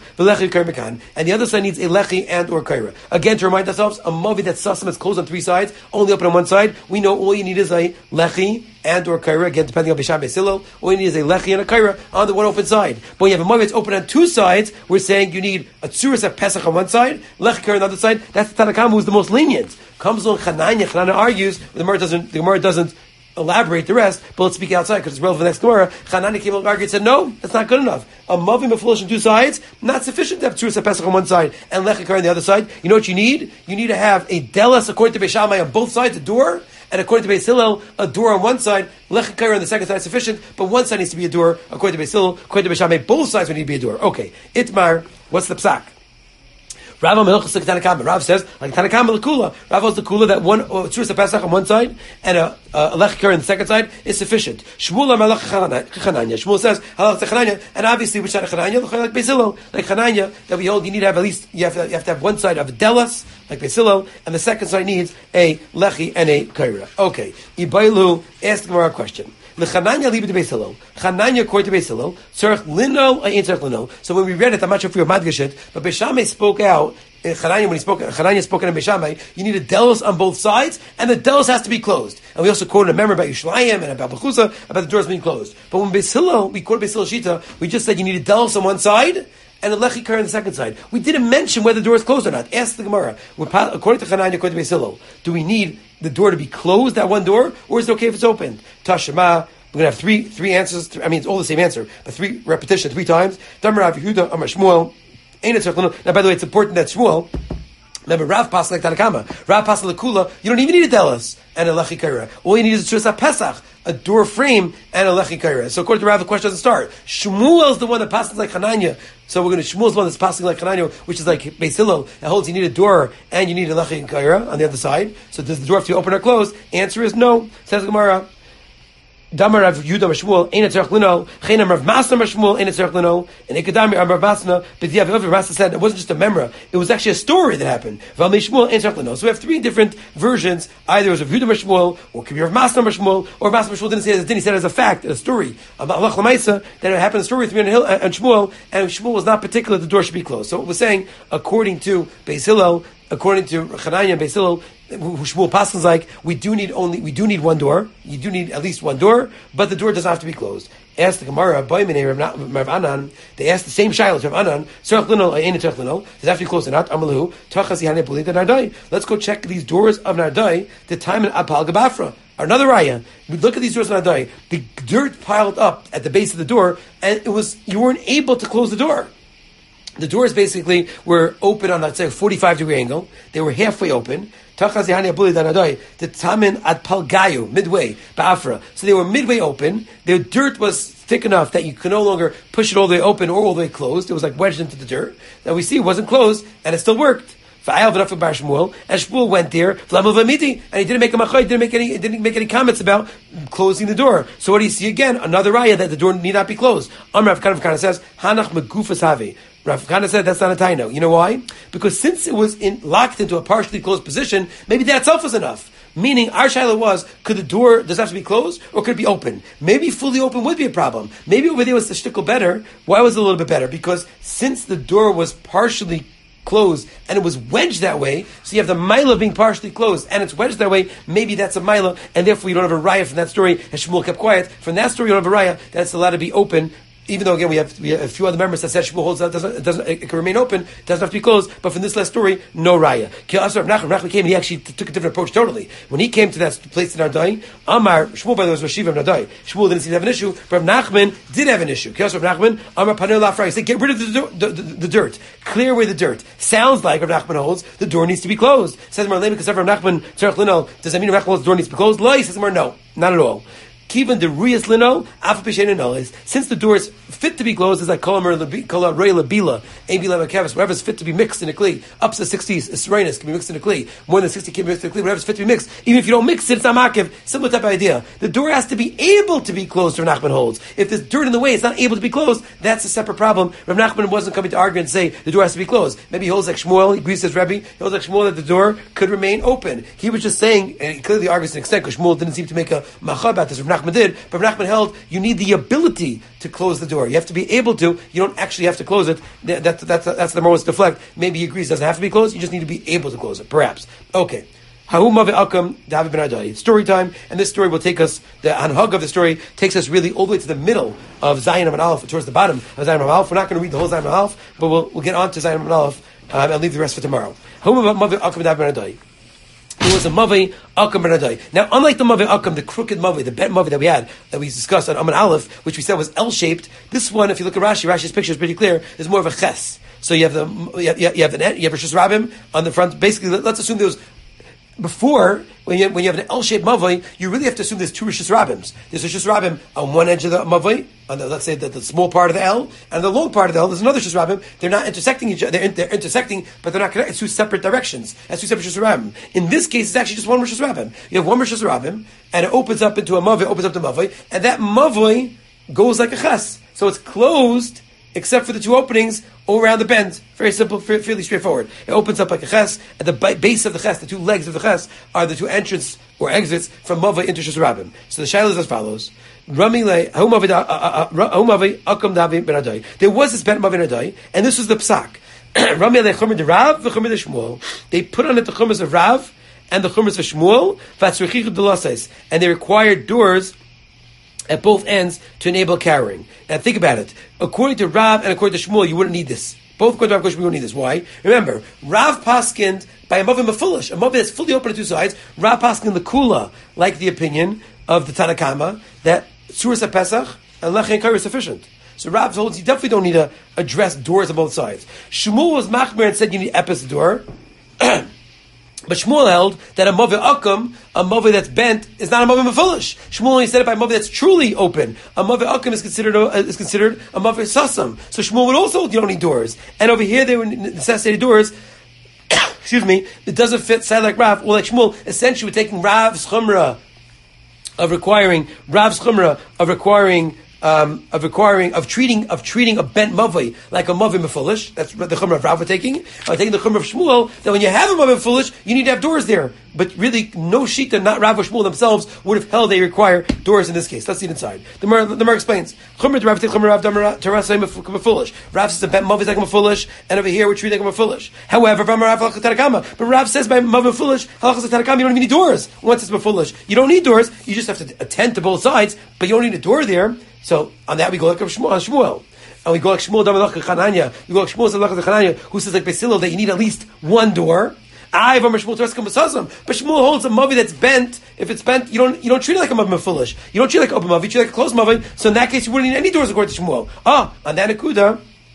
and the other side needs a lechi and or kaira. Again, to remind ourselves, a mavi that's sasam is closed on three sides, only open on one side. We know all you need is a lechi and or kaira. Again, depending on Bisham Beisilil, all you need is a lechi and a kaira on the one open side. But when you have a mavi that's open on two sides, we're saying you need a tzuras of Pesach on one side, lechi kaira on the other side. That's the Tanakama who's the most lenient. Comes on Chananya. Chananya argues the Gemara doesn't. The Gemara doesn't elaborate the rest, but let's speak outside because it's relevant for the next Gemara. Chanani came along and argued and said, no, that's not good enough. A mavim mefulish on two sides, not sufficient to have Tzuras Pesach on one side and Lechikar on the other side. You know what you need? You need to have a delas according to Beis Shammai on both sides, a door, and according to Beis Hillel, a door on one side, Lechikar on the second side is sufficient, but one side needs to be a door, according to Beis Hillel, according to Beis Shammai, both sides would need to be a door. Okay, Itmar, what's the psak? Rav Rav says, like Tanakama Lakula, Rav was the Kula that one Tzuras Pesach on one side and a, a Lechikar on the second side is sufficient. Shmuel Malach Chananya. Shmuel says, Halach Chananya, and obviously which side of Chananya? Like Beis Hillel, like Chananya, that we hold you need to have at least, you have to, you have to have one side of a Delas, like Beis Hillel, and the second side needs a Lechi and a Kaira. Okay. Ibailu asked Gemara a question. L'chananya liba to Beis Hillel. Chananya according to Beis Hillel. Tzarech lino, I ain't tzarech lino. So when we read it, I'm not sure if we were madgash it, but Beis Shammai spoke out. Chananya, when he spoke, Chananya spoke in Beis Shammai. You need a delos on both sides, and the delos has to be closed. And we also quoted a memory about Yishlayim and about Bechusa about the doors being closed. But when Beis Hillel, we quoted Beis Hillel Shita, we just said you need a delos on one side and a lechikar on the second side. We didn't mention whether the door is closed or not. Ask the Gemara. According to Chananya, according to Beis Hillel, do we need the door to be closed, that one door, or is it okay if it's opened? Tashema. We're going to have three three answers. I mean, it's all the same answer, but three repetition three times. Damar Rav Yehuda Amar Shmuel. Now, by the way, it's important that Shmuel. Remember, Rav Pasal like Tanakama. Rav Pasal Lekula. You don't even need a delas and a lechi kaira. All you need is a Tzuras Pesach, a door frame, and a lechi kaira. So according to Rav, the question doesn't start. Shmuel's the one that passes like Hananya. So we're going to Shmuel's the one that's passing like Hananya, which is like Beis Hillel. That holds you need a door and you need a lechi kaira on the other side. So does the door have to be open or closed? Answer is no. Says Gemara. Damar Rav Yehuda Mashmuel ain't tzarech lino. Cheinam Rav Masna Mashmuel ain't tzarech lino. And Ekadami Rav Masna, but the Rav Masna said it wasn't just a memra; it was actually a story that happened. Valmei Shmuel ain't tzarech lino. So we have three different versions. Either it was Rav Yehuda Mashmuel, or it could be Rav Masna Mashmuel, or Rav Masna Mashmuel didn't say it as a din; he said it as a fact, a story about Allah Lamaisa that it happened. A story with me and Shmuel, and Shmuel was not particular that the door should be closed. So it was saying, according to Beis Hillel, according to Chananya and Beis Hillel, who Shmuel Paskin's like, we do need only, we do need one door. You do need at least one door, but the door doesn't have to be closed. Ask the Gemara, Rav Anan. They asked the same shilas, Rav Anan. Tzarech lino, ain't tzarech lino. Does it have to be closed or not? Amalahu. Tachas yihane polita nardai. Let's go check these doors of Nardai. The time in Apal Gabafra. Another raya. We look at these doors of Nardai. The dirt piled up at the base of the door, and it was you weren't able to close the door. The doors basically were open on, let's say, a forty-five degree angle. They were halfway open. The tamin at Palgayu, midway, Ba'afra. So they were midway open. Their dirt was thick enough that you can no longer push it all the way open or all the way closed. It was like wedged into the dirt. That we see it wasn't closed and it still worked. And Shmuel went there, and he didn't make a machay, didn't make any, didn't make any comments about closing the door. So what do you see again? Another raya that the door need not be closed. Amr Rav Kana says, Hanach megufas have. Rav Kana said that's not a taino. You know why? Because since it was in, locked into a partially closed position, maybe that itself was enough. Meaning, our shaila was, could the door, does it have to be closed, or could it be open? Maybe fully open would be a problem. Maybe over there was the shtickle better. Why was it a little bit better? Because since the door was partially closed and it was wedged that way, so you have the mila being partially closed and it's wedged that way, maybe that's a mila, and therefore you don't have a raya from that story, and Shmuel kept quiet. From that story you don't have a raya that's allowed to be open, even though again we have, we have a few other members that said Shmuel holds that doesn't, it doesn't, it can remain open, it doesn't have to be closed, but from this last story, no raya. Nachman came and he actually t- took a different approach totally. When he came to that place in Ardai, Amar, Shmuel by the way was Rashiva of Ardai. Shmuel didn't seem to have an issue, but Nachman did have an issue. Rav Nachman, Amar Panel Lafra, he said get rid of the, the, the, the dirt, clear away the dirt. Sounds like Rav Nachman holds, the door needs to be closed. Says Marlene, because Rav Nachman, Tzarech Linol, does that mean Rav Nachman holds the door needs to be closed? Lai says Mar, no, not at all. Kivan the ruyas lino, afa peshein no is since the door is fit to be closed, is like kolamer kola rei labila, abila makavis, whatever is fit to be mixed in a kli, up to sixty serenus can be mixed in a kli, more than sixty can be mixed in a kli, whatever is fit to be mixed. Even if you don't mix it, it's not makiv. Similar type of idea. The door has to be able to be closed. Rav Nachman holds. If there's dirt in the way, it's not able to be closed. That's a separate problem. Rav Nachman wasn't coming to argue and say the door has to be closed. Maybe he holds like Shmuel. He agrees with his Rebbe. He holds like Shmuel that the door could remain open. He was just saying, and he clearly argues to an extent because Shmuel didn't seem to make a macha about this. Rav Nachman did, but Rav Nachman held you need the ability to close the door. You have to be able to. You don't actually have to close it. That, that, that's that's the most deflect. Maybe he agrees it doesn't have to be closed. You just need to be able to close it. Perhaps. Okay. Story time, and this story will take us, the anhag of the story takes us really all the way to the middle of Zayin and Aleph, towards the bottom of Zayin and Aleph. We're not going to read the whole Zayin and Aleph, but we'll, we'll get on to Zayin and Aleph um, and leave the rest for tomorrow. It was a Mavi Akam Ben Adai. Now, unlike the Mavi Akam, the crooked Mavi, the bent Mavi that we had, that we discussed on Aman Aleph, which we said was L-shaped, this one, if you look at Rashi, Rashi's picture is pretty clear, is more of a ches. So you have the, you have, you have the net, you have Rishus Rabbim on the front. Basically, let's assume there was, before, when you, when you have an L-shaped Mavoi, you really have to assume there's two Rishus Rabbim. There's Rishus Rabbim on one edge of the Mavoi, on the, let's say the, the small part of the L, and the long part of the L, there's another Rishus Rabbim. They're not intersecting each other, they're, in, they're intersecting, but they're not connected. It's two separate directions. That's two separate Rishus Rabbim. In this case, it's actually just one Rishus Rabbim. You have one Rishus Rabbim, and it opens up into a Mavoi, opens up to Mavoi, and that Mavoi goes like a Ches. So it's closed, except for the two openings all around the bend. Very simple, fairly straightforward. It opens up like a ches. At the base of the ches, the two legs of the ches, are the two entrances or exits from Mavai into Shus Rabbim. So the shaila is as follows. There was this bent Mavai Nadai, and this was the psak. They put on it the chumas of Rav and the chumas of Shmuel, and they required doors at both ends to enable carrying. Now think about it. According to Rav and according to Shmuel, you wouldn't need this. Both according to Rav and Shmuel, you wouldn't need this. Why? Remember, Rav paskind by a mavim mafulish, a mavim that's fully open on two sides. Rav paskind the kula, like the opinion of the Tanakama, that Suras HaPesach and Lechen Kair is sufficient. So Rav holds you definitely don't need to address doors on both sides. Shmuel was machmer and said you need epis door. But Shmuel held that a Mavi Akam, a Mavi that's bent, is not a Mavi Mefulish. Shmuel only said it by a Mavi that's truly open. A Mavi Akam is considered a, is considered a Mavi Sassam. So Shmuel would also hold you don't need doors. And over here they were necessitated doors. Excuse me, it doesn't fit side like Rav. Well, like Shmuel, essentially we're taking Rav's Chumrah of requiring, Rav's Chumrah of requiring Um, of requiring of treating of treating a bent mavoi like a mavoi mefulish. That's the chumrah of Rav we're taking. I'm taking the chumrah of Shmuel that when you have a mavoi mefulish, you need to have doors there. But really, no shita, not Rav or Shmuel themselves would have held they require doors in this case. Let's see it inside. The Mar, the Mar explains. Chumrah to Rav take chumrah Rav terasay mefulish. Rav says a bent mavoi is like a mefulish, and over here we're treating like a mefulish. However, but Rav says by mavoi mefulish, halachas tarakama, you don't even need doors. Once it's mefulish, you don't need doors. You just have to attend to both sides, but you don't need a door there. So on that we go like Shmuel, Shmuel. And we go like Shmuel Damalach Chananya. We go like Shmuel Damalach Chananya, who says like Basilil that you need at least one door. I have Shmuel Tereskam Basazam. But Shmuel holds a mavi that's bent. If it's bent, you don't you don't treat it like a mavi foolish. You don't treat it like an open mavi, you treat it like a closed mavi. So in that case, you wouldn't need any doors according to Shmuel. Ah, on that akuda,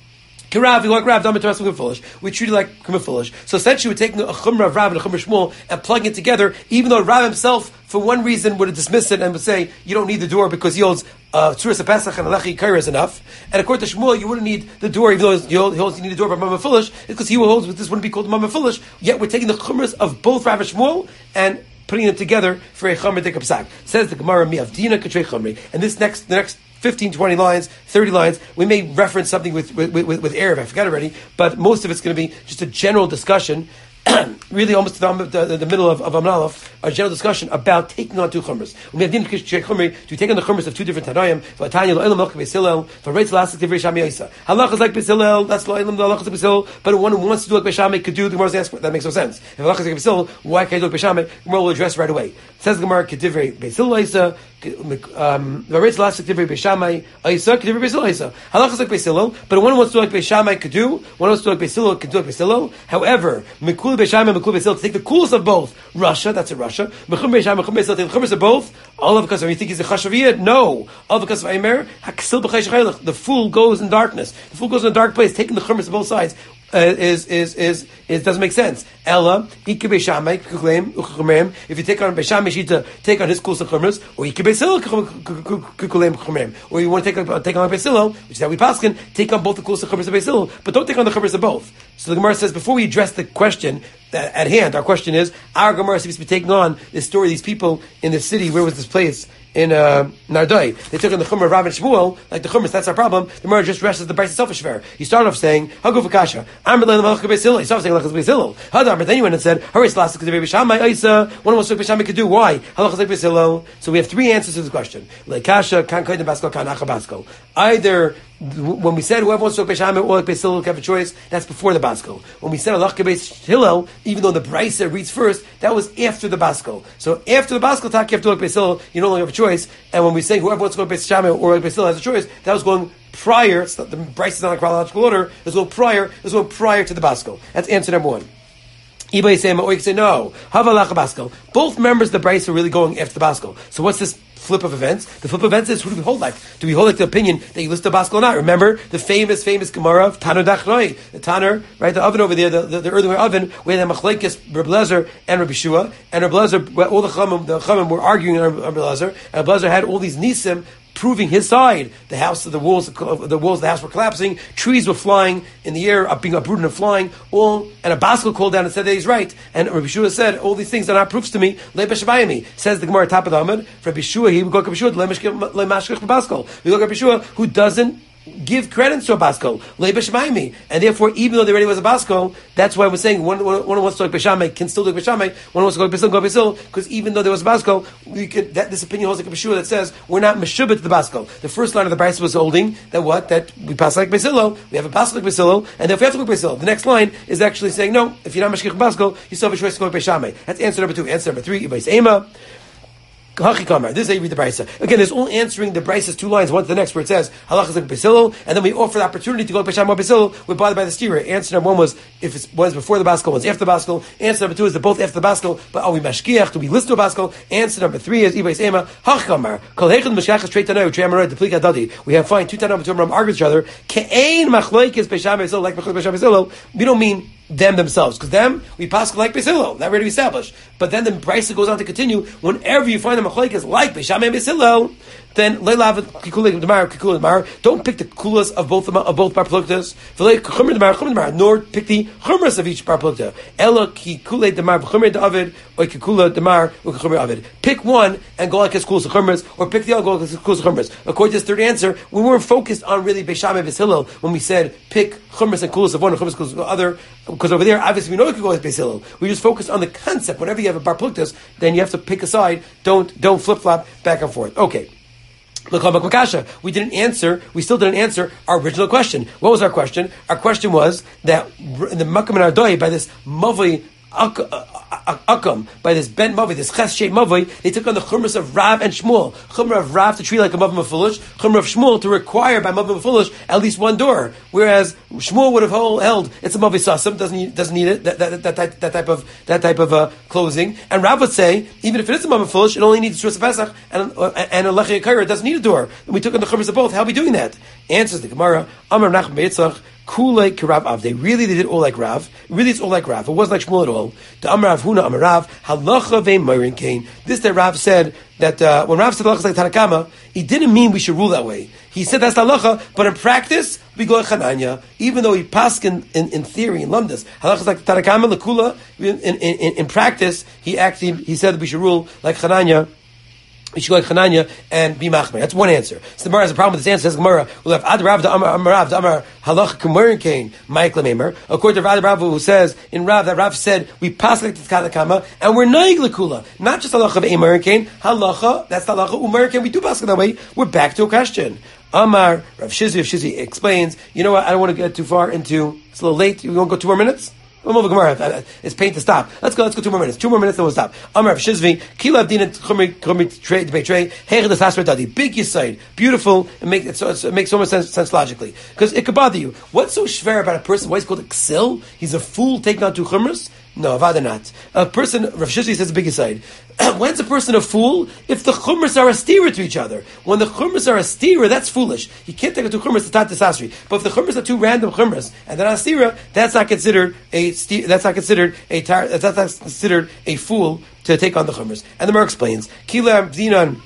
Kirav, you like Rav, foolish. We treat it like foolish. So essentially, we're taking a chumrah of Rav and a chumrah of Shmuel and plugging it together, even though Rav himself, for one reason, would have dismissed it and would say, you don't need the door because he holds Tzuras HaPesach and Alechi Kaira is enough. And according to Shmuel, you wouldn't need the door, even though he holds you need the door for Mama Foolish, because he holds this wouldn't be called Mama Foolish. Yet we're taking the chumras of both Rav and Shmuel and putting them together for a chumrah dekap psak. Says the Gemara, Miavdina Katrei Chumri. And this next, the next fifteen, twenty lines, thirty lines, we may reference something with, with, with, with Erev, I forgot already, but most of it's going to be just a general discussion, really almost the, the, the middle of, of Amnalaf, a general discussion about taking on two chumras. We have to take on the chumras of two different Tanaim, for Tanya, Lo'ilam, Melch, Beisilel, for Reitz, Lasik, Divrei Shami, Yisa. Halach is like Beisilel, that's Lo'ilam, the Halach is like Beisilel, but one who wants to do like Beishamai could do, the Gemara asks, that makes no sense. If Halach is like Beisilel, why can't I do like Beishamai? Gemara will address right away. Says the Gemara, Kedivrei Beisilel, Yisa, um, the Reitz, Lasik, Divrei Beishamai, Yisa, Kedivrei Beisilel, Yisa. Halach is like Beisilel, but one who wants to do like Beishamai could do, one who wants to do like Beisilel could do like Beisilel. However, Mikul Beishamai, Mikul Beisilel, to take the coolest of both, Russia, that's in Russia, Mechum Beishamai, Mechum Beisilel, take the chumras of both, all of because of you think he's a chashaviyah? No. All because of Aimer, Haksil B'chai the fool goes in darkness. The fool goes in a dark place, taking the chumras of both sides. Uh, is, is, is, is, doesn't make sense. Ella, Ike Beishamai, Kukuleim, Ukukumem. If you take on Beishamai, you to take on his Kulsa Chumras, or Ike Beisilel, Kukuleim, Kukumem. Or you want to take on, take on Beisilel, which is how we paskin, take on both the Kulsa Chumras of Beisilel, but don't take on the Chumras of both. So the Gemara says, before we address the question at, at hand, our question is, our Gemara seems to be taking on this story of these people in the city. Where was this place? In uh, Nardai, they took on the Chumrah of Rav and Shmuel, like the Chumras, that's our problem. The Gemara just rests as the Bryce itself is fair. You start off saying, Hagu Vakasha, I'm Belaim Malach Beisilel. You start off saying Lachas Beisilel. Hadar, but then you went and said, Haris Lasik Devei Beishamai Isa, one wants to Beishamai could do. Why? Halachas like Beisilel. So we have three answers to the question. Lekasha, Kan Koyden Baskal, Kan Acha Baskal. Either, when we said whoever wants to Beishamai or like Beisilel have a choice, that's before the Baskal. When we said Alach Beis Hillel, even though the Bryce reads first, that was after the Baskal. So after the Baskal, Tak, you have to like Beisilel, you no longer have a choice. And when we say whoever wants to go to Beis Shammai or Beis Hillel has a choice, that was going prior. It's not, the Bryce is not in chronological order. It was going prior. It was going prior to the Baskal. That's answer number one. Ibai say, or you can say no. Havalach Baskal. Both members of the Bryce are really going after the Baskal. So what's this flip of events? The flip of events is, who do we hold like? Do we hold like the opinion that you list the Baskal or not? Remember the famous, famous Gemara of Tanur Dachnoi, the Tanur, right? The oven over there, the, the, the earthenware oven, where the Machlekes, Reb Lezer and Reb Yeshua, and Reb Lezer, all the Chamim, the Chamim were arguing on Reb Lezer, and Reb Lezer had all these nisim proving his side. The house, the walls, the walls of the house were collapsing. Trees were flying in the air, up being uprooted and flying. All and a Baskal called down and said that he's right. And Rabbi Yeshua said, "All these things are not proofs to me." Le'beshavayimi says the Gemara top of the Amud. For Rabbi Yeshua, he would go to Rabbi Yeshua, le'mashkech Baskal. We go to Rabbi Yeshua, who doesn't give credence to a Baskal, le'beshavayimi, and therefore, even though there already was a Baskal, that's why we're saying one one, one wants to go to Beishamai can still do Beishamai. One wants to go to Beisil, go to Beisil, because even though there was a Baskal, we could that this opinion holds like a Yeshua that says we're not meshubit to the Baskal. The first line of the Bryce was holding that what that we pass like Beisilo, we have a Baskal like Beisilo, and then if we have to go to Beisilo, the next line is actually saying no. If you're not meshkich Baskal, you still have a choice to go to Beishamai. That's answer number two. Answer number three, Ibais Ema. This is how you read the Brisa. Again, there's all answering the Brisa's two lines, one to the next, where it says halachas like Beisilo, and then we offer the opportunity to go to Beishamai or Beisilo. We're bothered by the stira. Answer number one was if it was before the Baskal, one's after the Baskal. Answer number two is they're both after the Baskal, but are we mashkiach? Do we list to a Baskal? Answer number three is Ibais Ema Hachkamar Kol Hechad Mashkiach Straight Tanoi Tremaroi Deplika Dadi. We have fine two Tanoi two Ram argue each other. Ke'ain Machloikis Beishamai Beisilo like Machloikis Beishamai Beisilo. We don't mean them themselves, because them we pass like Beisilo, that already established. But then the Brisa goes on to continue. Whenever you find the machlokes like Beishamai and Beisilo, then leilav kikulik demar kikulik demar. Don't pick the kulas of both of both barpluktas. Chumra demar chumra demar. Nor pick the chumras of each barplukta. Ela kikulik demar chumra david or kikula demar or chumra david. Pick one and go like his kulas chumras, or pick the other go like his kulas chumras. According to this third answer, we weren't focused on really Beishamai and Beisilo when we said pick chumras and kulas of one and chumras kulas of the other. Because over there, obviously, we know you could go with Beis Hillel. We just focus on the concept. Whenever you have a bar pluktas, then you have to pick a side. Don't don't flip flop back and forth. Okay. We didn't answer. We still didn't answer our original question. What was our question? Our question was that in the Makam and Ardoi, by this Mavi Akam, by this Ben Mavi, this Ches Shei Mavi, they took on the Chumras of Rav and Shmuel. Chumrah of Rav to treat like a Mavi Mefulish, Chumrah of Shmuel to require by Mavi Mefulish at least one door. Whereas Shmuel would have held it's a Mavi Sasam, doesn't need, doesn't need it, that, that, that, that, that type of that type of uh, closing. And Rav would say, even if it is a Mavi Mefulish, it only needs a Tzuras Pesach and, uh, and a Lechi Kaira, it doesn't need a door. And we took on the Chumras of both. How are we doing that? Answers the Gemara, Amar Nachman Beitzach, Kulei Kirav Avdei. Really, they did all like Rav. Really, it's all like Rav. It wasn't like Shmuel at all. The Amar Rav Huna Amar Rav Halacha ve'Moirin Kain. This that Rav said that uh, when Rav said halacha is like Tanakama, he didn't mean we should rule that way. He said that's the halacha, but in practice we go like Chananya. Even though he paskin in, in theory in Lumdus, halacha is like Tanakama Lekula. In, in, in, in practice, he actually he said that we should rule like Chananya. We should go like Chananya and be machmer. That's one answer. So the Gemara has a problem with this answer. Says Gemara, we'll have Ad Rav, the Amar, Amar Rav, the Amar Halacha K'Morin Kain, Ma'ik L'Meimer. According to Rav Rav, who says in Rav that Rav said we pass like the Tanakama and we're Naig L'Kula, not just Halacha Ve'Morin Kain, Halacha. That's the Halacha Umorin Kain. We do pass it that way. We're back to a question. Amar Rav Shizvi, Rav Shizvi explains. You know what? I don't want to get too far into. It's a little late. We won't go two more minutes. It's pain to stop. Let's go. Let's go two more minutes. Two more minutes, then we'll stop. Amar Rav Shizvi, Kila Avdina Chumri Chumri Trey Debate Trey Hechad Asasra Dadi. Big Yisaid, beautiful, and make it so it makes so much sense, sense logically because it could bother you. What's so shver about a person? Why is he called a ksil? He's a fool taking on two chumras. No, avada not. A person, Rav Shizvi says, a big aside. When's a person a fool? If the chumras are a steerer to each other. When the chumras are a steerer, that's foolish. You can't take a two chumras to tat asasri. But if the chumras are two random chumras and they're not a steerer, that's not considered a ste- that's not considered a tar- that's not considered a fool to take on the chumras. And the Gemara explains, Kila Dinan.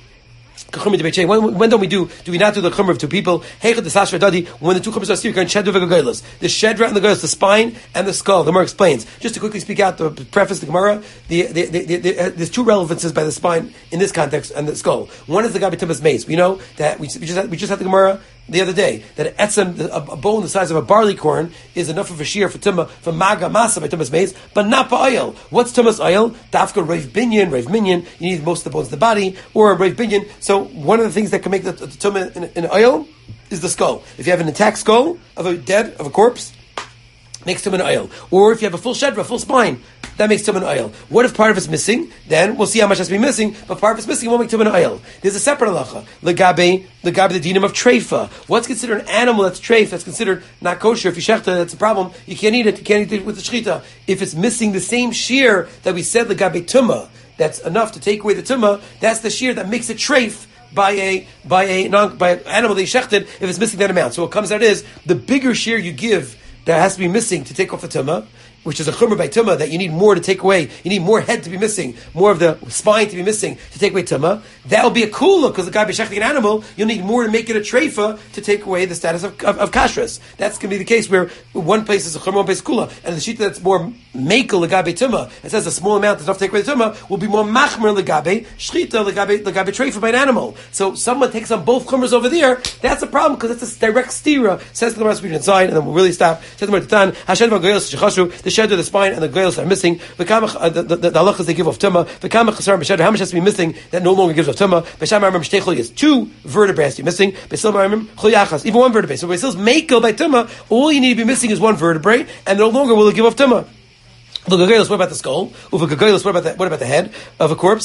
When, when don't we do? Do we not do the chumrah of two people? When the two chumras are steer, the shedra and the goylos, the spine and the skull. The Gemara explains. Just to quickly speak out the preface of the Gemara, the, the, the, the, the, uh, there's two relevances by the spine in this context and the skull. One is the Gabi Timas mace. We know that we, we just had, we just had the Gemara the other day that etzem, a, a bone the size of a barley corn is enough of a shear for tumah for maga masa by tumas mace, but not by oil. What's tumas oil? Dafka reiv binyan, reiv minyan. You need most of the bones of the body or a reiv binyan. So one of the things that can make the, the tumah in, in oil is the skull. If you have an intact skull of a dead of a corpse, makes tumah in oil. Or if you have a full shedra, full spine, that makes tumah in oil. What if part of it's missing? Then we'll see how much has to be missing, but part of it's missing, it won't make tumah in oil. There's a separate halacha. Legabe, legabe the dinam of treifa. What's considered an animal that's treif, that's considered not kosher? If you shechta, that's a problem. You can't eat it, you can't eat it with the shechita. If it's missing the same shear that we said legabe tumah, that's enough to take away the tumah, that's the shear that makes it treif by a by a non by an animal that you shechted if it's missing that amount. So what comes out is the bigger shear you give that has to be missing to take off the tumah, which is a chumrah by tumah, that you need more to take away. You need more head to be missing, more of the spine to be missing to take away tumah. That will be a kula, because the guy be shechting an animal, you'll need more to make it a treifa to take away the status of, of, of kashrus. That's going to be the case where one place is a chumrah, one place is kula, and the shita that's more mekel legabe tumah, it says a small amount that's enough to take away the tumah, will be more machmer legabe, shchita legabe, legabe treifa by an animal. So someone takes on both chumras over there, that's a problem, because it's a direct stira, says the Gemara speaking inside, and then we'll really stop. Says the Gemara, Hashem v'goyos shechashu, the shed of the spine and the goyos are missing. The uh, the, the, the halachas they give off tumah. The kama chasar b'shed. How much has to be missing that no longer gives off tumah? B'sham aramim shtei cholyas. Two vertebrae has to be missing. B'sil aramim cholyachas. Even one vertebrae. So when it says mekel by tumah, all you need to be missing is one vertebrae, and no longer will it give off tumah. The what about the skull? What about the, what about the head of a corpse?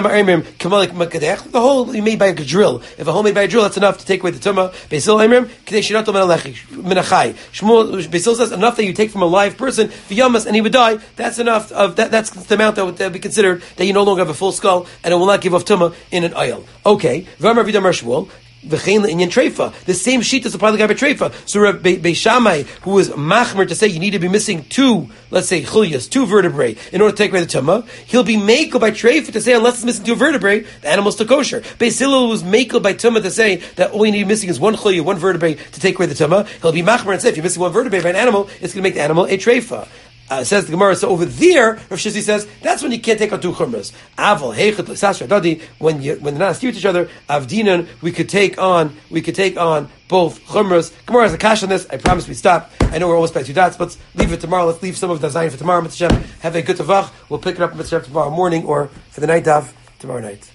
The hole you made by a drill. If a hole made by a drill, that's enough to take away the tumah. Basil says enough that you take from a live person, and he would die. That's enough of that. That's the amount that would, that would be considered that you no longer have a full skull, and it will not give off tumah in an oil. Okay. The same sheet is applied to the guy by treifa. So Rabbi Beishamai, who was machmer to say you need to be missing two, let's say chulias, two vertebrae, in order to take away the tumah, he'll be makel by treifa to say unless it's missing two vertebrae, the animal's to kosher. Beis Hillel was makel by tumah to say that all you need missing is one chulia, one vertebrae to take away the tumah. He'll be machmer and say if you're missing one vertebrae by an animal, it's going to make the animal a treifa. Uh, says the Gemara. So over there, Rav Shizvi says that's when you can't take on two chumras. Aval heichet l'sasra dadi. When you when they're not steer to each other, avdinan we could take on we could take on both chumras. Gemara has a kash on this. I promise we stop. I know we're almost by two dots, but let's leave it tomorrow. Let's leave some of the zayin for tomorrow. Mitzvah. Have a good tavach. We'll pick it up Mitzvah tomorrow morning or for the night dav tomorrow night.